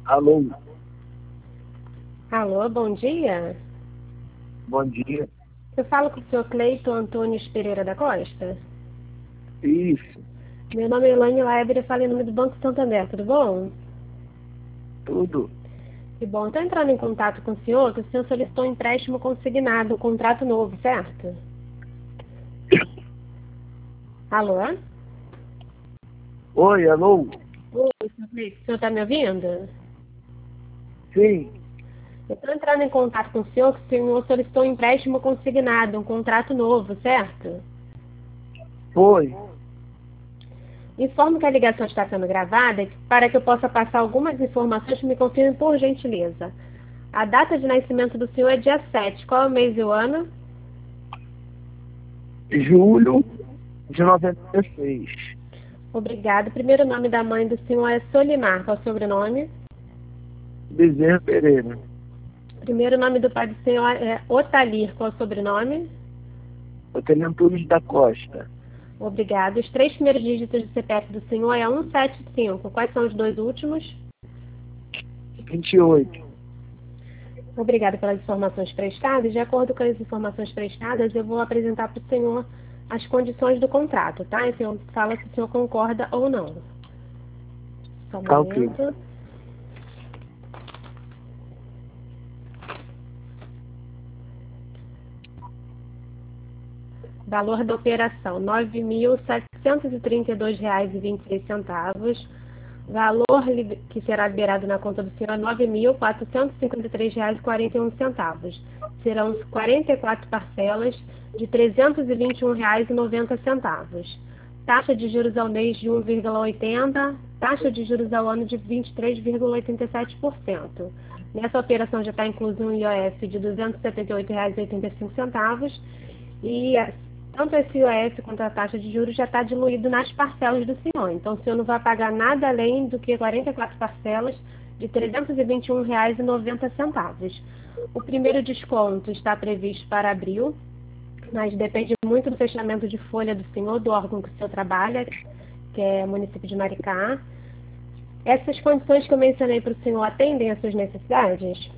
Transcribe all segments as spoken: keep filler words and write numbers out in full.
Alô, Alô, bom dia. bom dia. Eu falo com o senhor Cleiton Antônio Pereira da Costa. Isso, Meu nome é Elaine Leber e falo em nome do Banco Santander, tudo bom? tudo. Que bom, estou entrando em contato com o senhor, que o senhor solicitou um empréstimo consignado, um contrato novo, certo? Alô? Oi, alô? Oi, senhor Cleiton, o senhor está me ouvindo? Sim, Eu estou entrando em contato com o senhor, que o senhor solicitou um empréstimo consignado, um contrato novo, certo? foi. Informo que a ligação está sendo gravada e para que eu possa passar algumas informações, me confirme por gentileza. A data de nascimento do senhor é dia sete. Qual é o mês e o ano? Julho de noventa e seis. Obrigado. Primeiro nome da mãe do senhor é Solimar. Qual é o sobrenome? Bezerra Pereira. Primeiro nome do pai do senhor é Otalir. Qual é o sobrenome? Oteliano Tunes da Costa. Obrigado. Os três primeiros dígitos do C P F do senhor é cento e setenta e cinco. Quais são os dois últimos? vinte e oito. Obrigada pelas informações prestadas. De acordo com as informações prestadas, eu vou apresentar para o senhor as condições do contrato, tá? E o senhor fala se o senhor concorda ou não. Só um Tá ok. momento. Valor da operação, nove mil setecentos e trinta e dois reais e vinte e seis centavos. Valor que será liberado na conta do senhor é nove mil quatrocentos e cinquenta e três reais e quarenta e um centavos. Serão quarenta e quatro parcelas de trezentos e vinte e um reais e noventa centavos. Taxa de juros ao mês de um vírgula oitenta por cento. Taxa de juros ao ano de vinte e três vírgula oitenta e sete por cento. Nessa operação já está incluso um I O F de duzentos e setenta e oito reais e oitenta e cinco centavos. E tanto esse I O F quanto a taxa de juros já está diluído nas parcelas do senhor. Então, o senhor não vai pagar nada além do que quarenta e quatro parcelas de trezentos e vinte e um reais e noventa centavos. O primeiro desconto está previsto para abril, mas depende muito do fechamento de folha do senhor, do órgão que o senhor trabalha, que é o município de Maricá. Essas condições que eu mencionei para o senhor atendem às suas necessidades?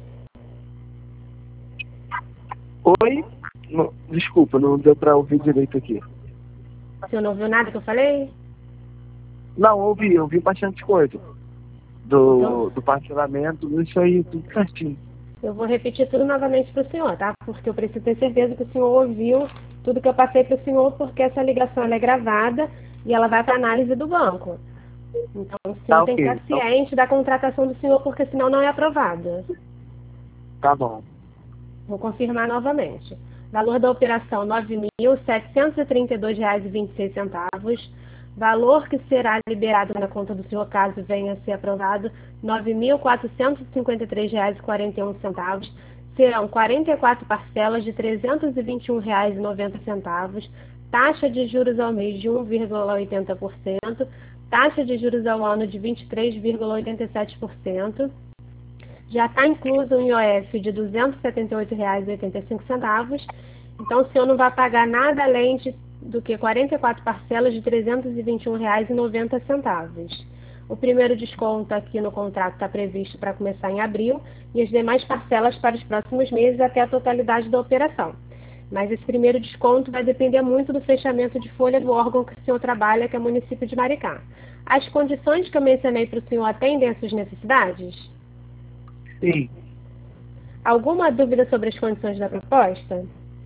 Oi? Não, desculpa, não deu para ouvir direito aqui. O senhor não ouviu nada que eu falei? Não, ouvi, ouvi bastante coisa. Então, Do, do parcelamento, isso aí, tudo certinho. eu vou repetir tudo novamente para o senhor, tá? Porque eu preciso ter certeza que o senhor ouviu tudo que eu passei para o senhor, porque essa ligação ela é gravada e ela vai para análise do banco. Então, o Tá senhor tem que ok, estar tá, ciente da contratação do senhor, porque senão não é aprovada. tá bom. Vou confirmar novamente. Valor da operação, nove mil setecentos e trinta e dois reais e vinte e seis centavos. Valor que será liberado na conta do senhor, caso venha a ser aprovado, nove mil quatrocentos e cinquenta e três reais e quarenta e um centavos. Serão quarenta e quatro parcelas de trezentos e vinte e um reais e noventa centavos. Taxa de juros ao mês de um vírgula oitenta por cento. Taxa de juros ao ano de vinte e três vírgula oitenta e sete por cento. Já está incluso um I O F de duzentos e setenta e oito reais e oitenta e cinco centavos. Então, o senhor não vai pagar nada além de, do que quarenta e quatro parcelas de trezentos e vinte e um reais e noventa centavos. O primeiro desconto aqui no contrato está previsto para começar em abril e as demais parcelas para os próximos meses até a totalidade da operação. Mas esse primeiro desconto vai depender muito do fechamento de folha do órgão que o senhor trabalha, que é o município de Maricá. As condições que eu mencionei para o senhor atendem às suas necessidades? Sim. Alguma dúvida sobre as condições da proposta?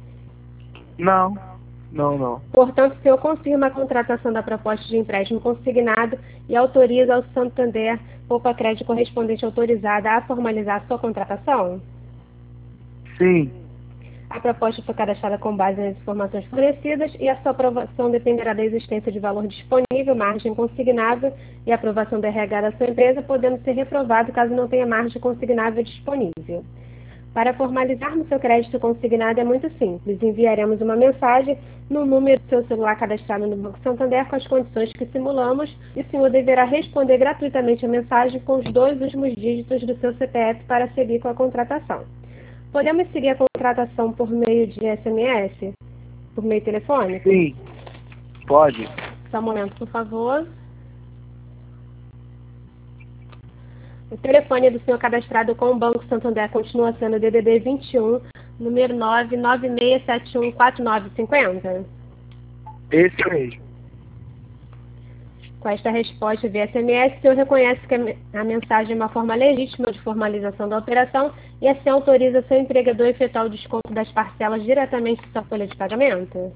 Não, não, não. Portanto, o senhor confirma a contratação da proposta de empréstimo consignado e autoriza ao Santander Poupa Crédito correspondente autorizada a formalizar sua contratação? Sim, A proposta foi cadastrada com base nas informações fornecidas e a sua aprovação dependerá da existência de valor disponível, margem consignável e aprovação do R H da sua empresa, podendo ser reprovado caso não tenha margem consignável disponível. Para formalizarmos seu crédito consignado é muito simples. Enviaremos uma mensagem no número do seu celular cadastrado no Banco Santander com as condições que simulamos e o senhor deverá responder gratuitamente a mensagem com os dois últimos dígitos do seu C P F para seguir com a contratação. Podemos seguir a contratação por meio de S M S? Por meio telefônico? sim, pode. Só um momento, por favor. O telefone do senhor cadastrado com o Banco Santander continua sendo D D D vinte e um, número nove nove seis sete um quatro nove cinco zero. Esse mesmo. Com esta resposta via S M S, o senhor reconhece que a mensagem é uma forma legítima de formalização da operação e assim autoriza seu empregador a efetuar o desconto das parcelas diretamente de sua folha de pagamento?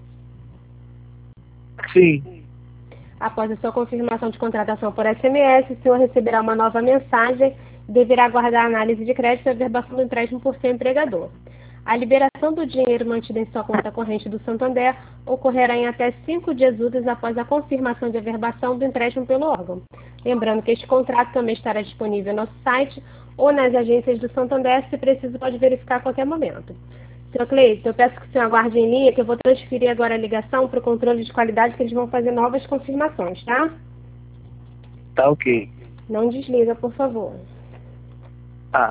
Sim. Após a sua confirmação de contratação por S M S, o senhor receberá uma nova mensagem e deverá aguardar a análise de crédito e a averbação do empréstimo por seu empregador. A liberação do dinheiro mantido em sua conta corrente do Santander ocorrerá em até cinco dias úteis após a confirmação de averbação do empréstimo pelo órgão. Lembrando que este contrato também estará disponível no nosso site ou nas agências do Santander, se preciso pode verificar a qualquer momento. senhor Cleiton, eu peço que o senhor aguarde em linha, que eu vou transferir agora a ligação para o controle de qualidade, que eles vão fazer novas confirmações, tá? Tá ok. Não desliga, por favor. Tá.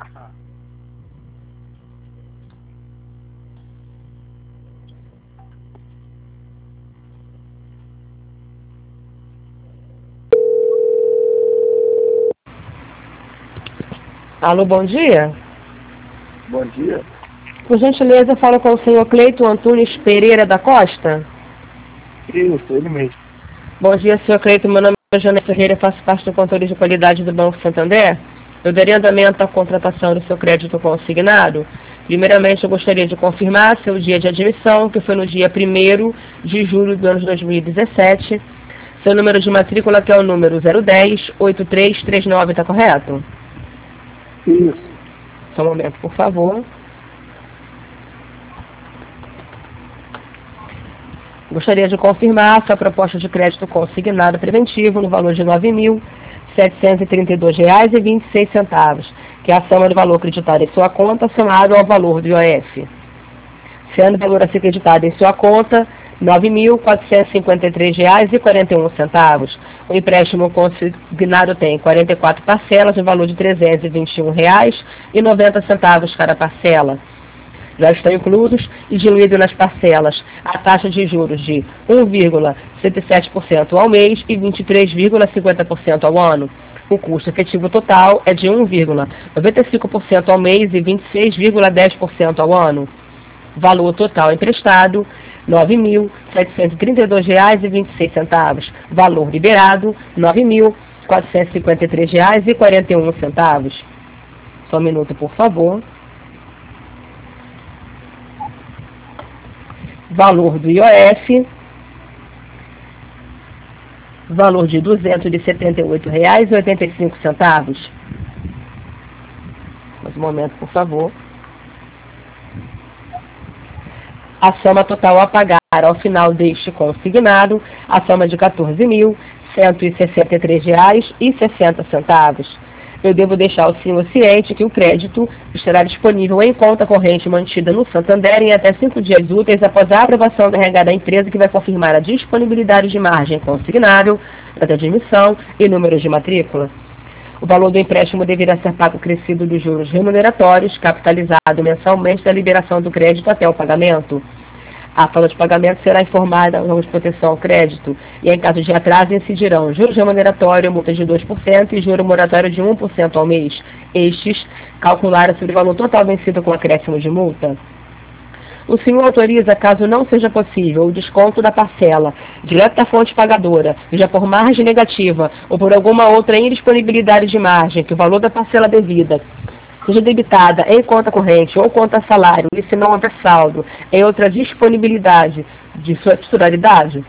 Alô, bom dia. Bom dia. Por gentileza, falo com o senhor Cleiton Antunes Pereira da Costa. Isso, ele mesmo. Bom dia, senhor Cleiton. Meu nome é Jana Ferreira, faço parte do controle de qualidade do Banco Santander. Eu daria andamento à contratação do seu crédito consignado. Primeiramente, eu gostaria de confirmar seu dia de admissão, que foi no dia primeiro de julho do ano de dois mil e dezessete. Seu número de matrícula, que é o número zero dez, oito três três nove, está correto? Isso. Só um momento, por favor. Gostaria de confirmar sua proposta de crédito consignado preventivo no valor de nove mil setecentos e trinta e dois reais e vinte e seis centavos, que é a soma do valor acreditado em sua conta somado ao valor do I O F. Sendo o valor a ser acreditado em sua conta nove mil quatrocentos e cinquenta e três reais e quarenta e um centavos. O empréstimo consignado tem quarenta e quatro parcelas no valor de trezentos e vinte e um reais e noventa centavos cada parcela. Já estão inclusos e diluídos nas parcelas a taxa de juros de um vírgula setenta e sete por cento ao mês e vinte e três vírgula cinquenta por cento ao ano. O custo efetivo total é de um vírgula noventa e cinco por cento ao mês e vinte e seis vírgula dez por cento ao ano. Valor total emprestado, nove mil setecentos e trinta e dois reais e vinte e seis centavos. Valor liberado, nove mil quatrocentos e cinquenta e três reais e quarenta e um centavos. Só um minuto, por favor. Valor do I O F, valor de duzentos e setenta e oito reais e oitenta e cinco centavos. Mais um momento, por favor. A soma total a pagar ao final deste consignado, a soma de quatorze mil cento e sessenta e três reais e sessenta centavos. Eu devo deixar o senhor ciente que o crédito estará disponível em conta corrente mantida no Santander em até cinco dias úteis após a aprovação da R H da empresa, que vai confirmar a disponibilidade de margem consignável, data de emissão e número de matrícula. O valor do empréstimo deverá ser pago crescido dos juros remuneratórios, capitalizado mensalmente da liberação do crédito até o pagamento. A folha de pagamento será informada ao órgão de proteção ao crédito e, em caso de atraso, incidirão juros remuneratório, multa de dois por cento e juro moratório de um por cento ao mês. Estes calcularam sobre o valor total vencido com acréscimo de multa. O senhor autoriza, caso não seja possível, o desconto da parcela direto da fonte pagadora, seja por margem negativa ou por alguma outra indisponibilidade de margem, que o valor da parcela devida seja debitada em conta corrente ou conta salário, e se não houver saldo em outra disponibilidade de sua titularidade?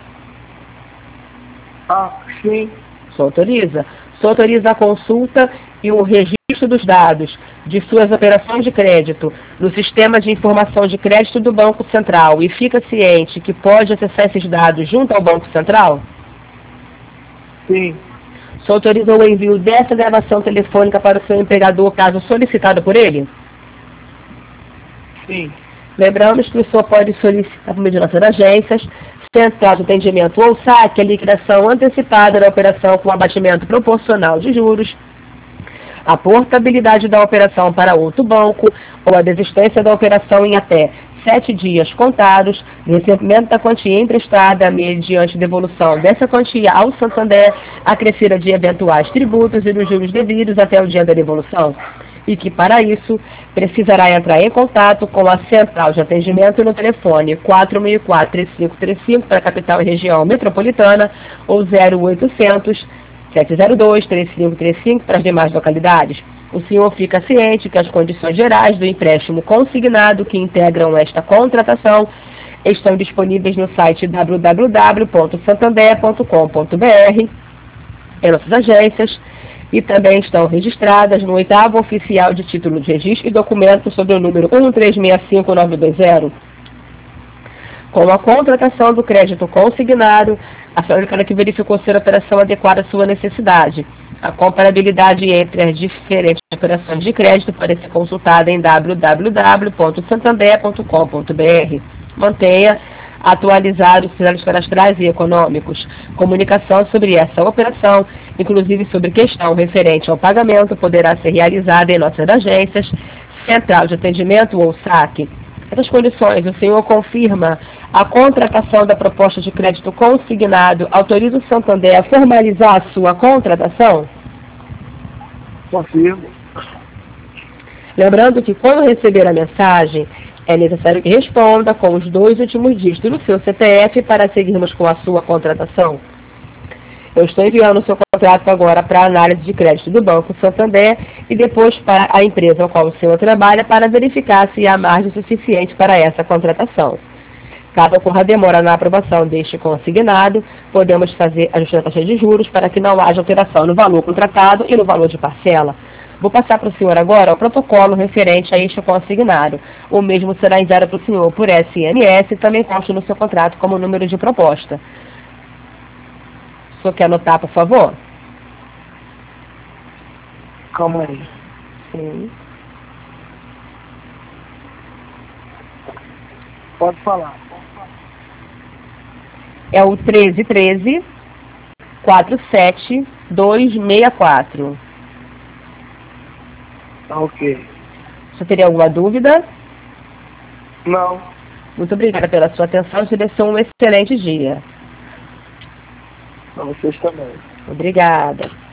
Ah, sim. O senhor autoriza? O senhor autoriza a consulta e o registro dos dados de suas operações de crédito no Sistema de Informação de Crédito do Banco Central e fica ciente que pode acessar esses dados junto ao Banco Central? Sim. O senhor autorizou o envio dessa gravação telefônica para o seu empregador, caso solicitado por ele? Sim. Lembramos que o senhor pode solicitar por meio de nossas agências, central de atendimento ou saque, a liquidação antecipada da operação com abatimento proporcional de juros, a portabilidade da operação para outro banco ou a desistência da operação em até sete dias contados do recebimento da quantia emprestada mediante devolução dessa quantia ao Santander, acrescida de eventuais tributos e dos juros devidos até o dia da devolução, e que, para isso, precisará entrar em contato com a Central de Atendimento no telefone quatro seis quatro, três cinco três cinco para a capital e região metropolitana ou zero oitocentos, sete zero dois, três cinco três cinco para as demais localidades. O senhor fica ciente que as condições gerais do empréstimo consignado que integram esta contratação estão disponíveis no site w w w ponto santander ponto com ponto b r, em nossas agências, e também estão registradas no oitavo oficial de título de registro e documento sobre o número um três seis cinco nove dois zero. Com a contratação do crédito consignado, a fabricante que verificou ser a operação adequada à sua necessidade. A comparabilidade entre as diferentes operações de crédito pode ser consultada em w w w ponto santander ponto com ponto b r. Mantenha atualizados os dados cadastrais e econômicos. Comunicação sobre essa operação, inclusive sobre questão referente ao pagamento, poderá ser realizada em nossas agências, Central de Atendimento ou saque. Essas condições, o senhor confirma a contratação da proposta de crédito consignado, autoriza o Santander a formalizar a sua contratação? Confirmo. Lembrando que quando receber a mensagem, é necessário que responda com os dois últimos dígitos do seu C P F para seguirmos com a sua contratação. Eu estou enviando o seu contrato agora para a análise de crédito do Banco Santander e depois para a empresa ao qual o senhor trabalha para verificar se há margem suficiente para essa contratação. Caso ocorra demora na aprovação deste consignado, podemos fazer ajuste da taxa de juros para que não haja alteração no valor contratado e no valor de parcela. Vou passar para o senhor agora o protocolo referente a este consignado. O mesmo será enviado para o senhor por S M S e também consta no seu contrato como número de proposta. O senhor quer anotar, por favor? Calma aí. Sim. Pode falar. É o treze treze, quatro sete dois seis quatro. Tá ok. Você teria alguma dúvida? Não. Muito obrigada pela sua atenção. Te desejo um excelente dia. Pra vocês também. Obrigada.